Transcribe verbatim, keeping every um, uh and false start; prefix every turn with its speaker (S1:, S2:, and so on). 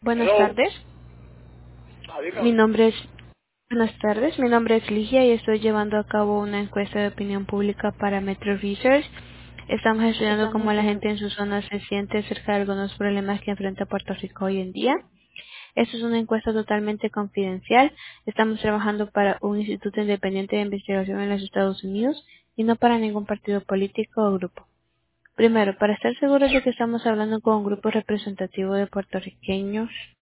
S1: Buenas
S2: Hello.
S1: tardes.
S2: Ah,
S1: Mi
S2: dígame.
S1: nombre es Buenas tardes. Mi nombre es Ligia y estoy llevando a cabo una encuesta de opinión pública para Metro Research. Estamos estudiando cómo la gente en su zona se siente acerca de algunos problemas que enfrenta Puerto Rico hoy en día. Esta es una encuesta totalmente confidencial. Estamos trabajando para un instituto independiente de investigación en los Estados Unidos y no para ningún partido político o grupo. Primero, para estar seguros de que estamos hablando con un grupo representativo de puertorriqueños